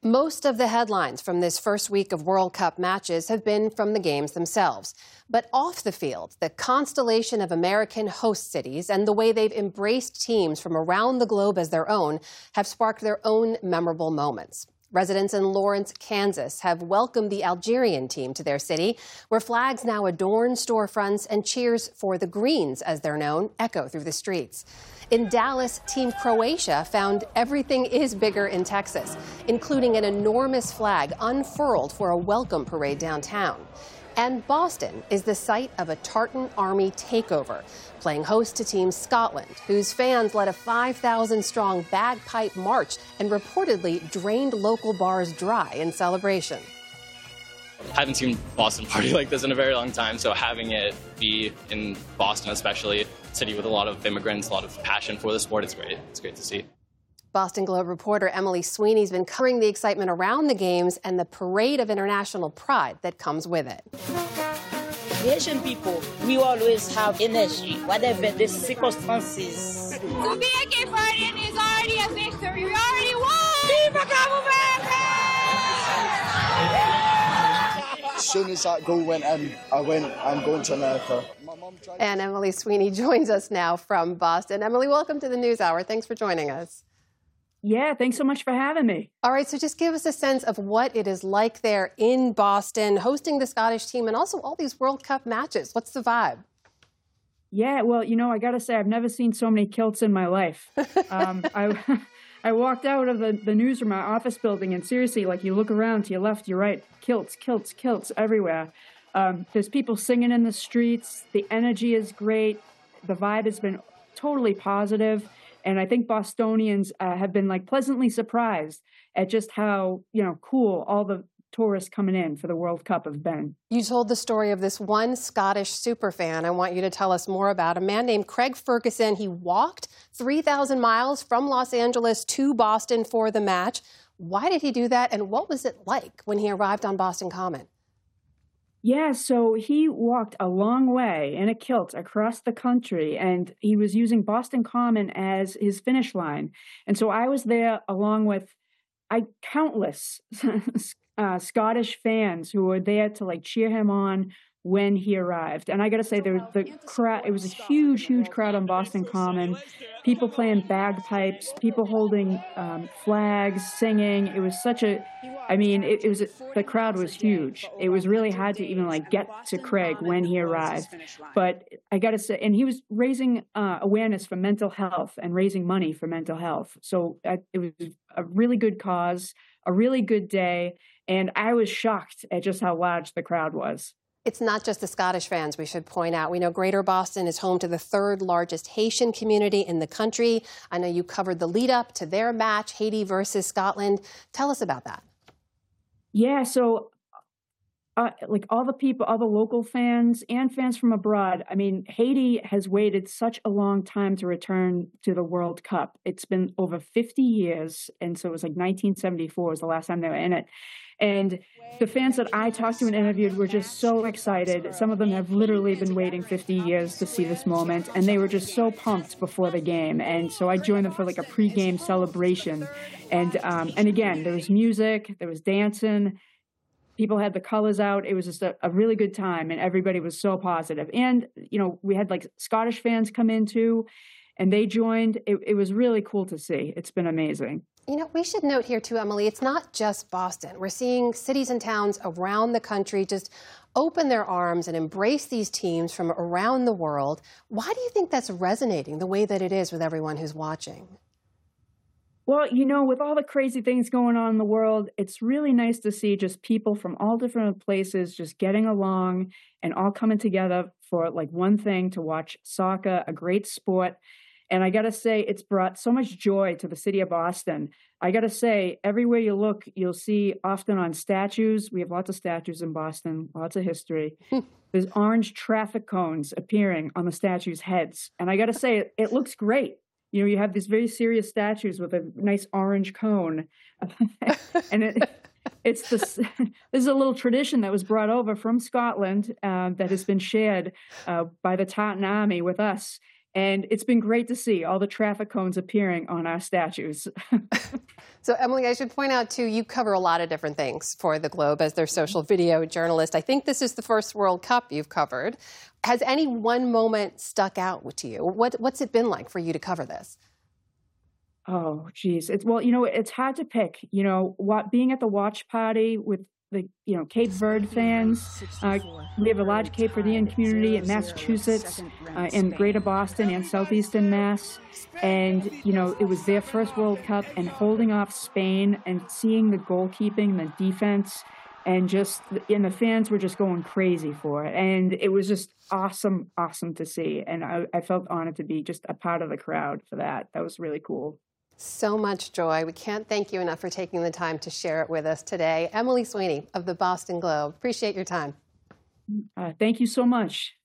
Most of the headlines from this first week of World Cup matches have been from the games themselves. But off the field, the constellation of American host cities and the way they've embraced teams from around the globe as their own have sparked their own memorable moments. Residents in Lawrence, Kansas have welcomed the Algerian team to their city, where flags now adorn storefronts and cheers for the Greens, as they're known, echo through the streets. In Dallas, Team Croatia found everything is bigger in Texas, including an enormous flag unfurled for a welcome parade downtown. And Boston is the site of a Tartan Army takeover, playing host to Team Scotland, whose fans led a 5,000-strong bagpipe march and reportedly drained local bars dry in celebration. I haven't seen Boston party like this in a very long time, so having it be in Boston, especially a city with a lot of immigrants, a lot of passion for the sport, it's great. It's great to see. Boston Globe reporter Emily Sweeney's been covering the excitement around the games and the parade of international pride that comes with it. Asian people, we always have energy, whatever the circumstances. To be a Cape Verdean is already a victory. We already won! Viva Cabo Verde! As soon as that goal went in, I'm going to America. And Emily Sweeney joins us now from Boston. Emily, welcome to the News Hour. Thanks for joining us. Yeah, thanks so much for having me. All right, so just give us a sense of what it is like there in Boston, hosting the Scottish team and also all these World Cup matches. What's the vibe? Yeah, well, you know, I got to say, I've never seen so many kilts in my life. I walked out of the newsroom, my office building, and seriously, like, you look around to your left, your right, kilts, kilts, kilts everywhere. There's people singing in the streets. The energy is great. The vibe has been totally positive. And I think Bostonians have been like pleasantly surprised at just how, cool all the tourists coming in for the World Cup have been. You told the story of this one Scottish superfan. I want you to tell us more about a man named Craig Ferguson. He walked 3,000 miles from Los Angeles to Boston for the match. Why did he do that? And what was it like when he arrived on Boston Common? Yeah, so he walked a long way in a kilt across the country, and he was using Boston Common as his finish line. And so I was there along with countless Scottish fans who were there to cheer him on when he arrived. And I got to say, the crowd, it was a huge, huge crowd on Boston Common. People playing bagpipes, people holding flags, singing. It was such a, the crowd was huge. It was really hard to even get to Craig when he arrived. But I got to say, and he was raising awareness for mental health and raising money for mental health. So it was a really good cause, a really good day. And I was shocked at just how large the crowd was. It's not just the Scottish fans, we should point out. We know Greater Boston is home to the third largest Haitian community in the country. I know you covered the lead up to their match, Haiti versus Scotland. Tell us about that. Yeah, so all the people, all the local fans and fans from abroad, Haiti has waited such a long time to return to the World Cup. It's been over 50 years, and so it was 1974 was the last time they were in it. And the fans that I talked to and interviewed were just so excited. Some of them have literally been waiting 50 years to see this moment, and they were just so pumped before the game. And so I joined them for a pre-game celebration. And again, there was music, there was dancing. People had the colors out. It was just a really good time, and everybody was so positive. And, we had Scottish fans come in too, and they joined. It was really cool to see. It's been amazing. We should note here too, Emily, it's not just Boston. We're seeing cities and towns around the country just open their arms and embrace these teams from around the world. Why do you think that's resonating the way that it is with everyone who's watching? Well, with all the crazy things going on in the world, it's really nice to see just people from all different places just getting along and all coming together for one thing, to watch soccer, a great sport. And I got to say, it's brought so much joy to the city of Boston. I got to say, everywhere you look, you'll see often on statues. We have lots of statues in Boston, lots of history. There's orange traffic cones appearing on the statues' heads. And I got to say, it looks great. You have these very serious statues with a nice orange cone. And this is a little tradition that was brought over from Scotland that has been shared by the Tartan Army with us. And it's been great to see all the traffic cones appearing on our statues. So, Emily, I should point out, too, you cover a lot of different things for the Globe as their social video journalist. I think this is the first World Cup you've covered. Has any one moment stuck out to you? What's it been like for you to cover this? Oh, geez. Well, it's hard to pick. Being at the watch party with the, Cape Verde fans. We have a large Cape Verdean community in Massachusetts, in Greater Boston and Southeastern Mass. And, it was their first World Cup, and holding off Spain and seeing the goalkeeping, the defense, and the fans were just going crazy for it. And it was just awesome to see. And I felt honored to be just a part of the crowd for that. That was really cool. So much joy. We can't thank you enough for taking the time to share it with us today. Emily Sweeney of the Boston Globe. Appreciate your time. Thank you so much.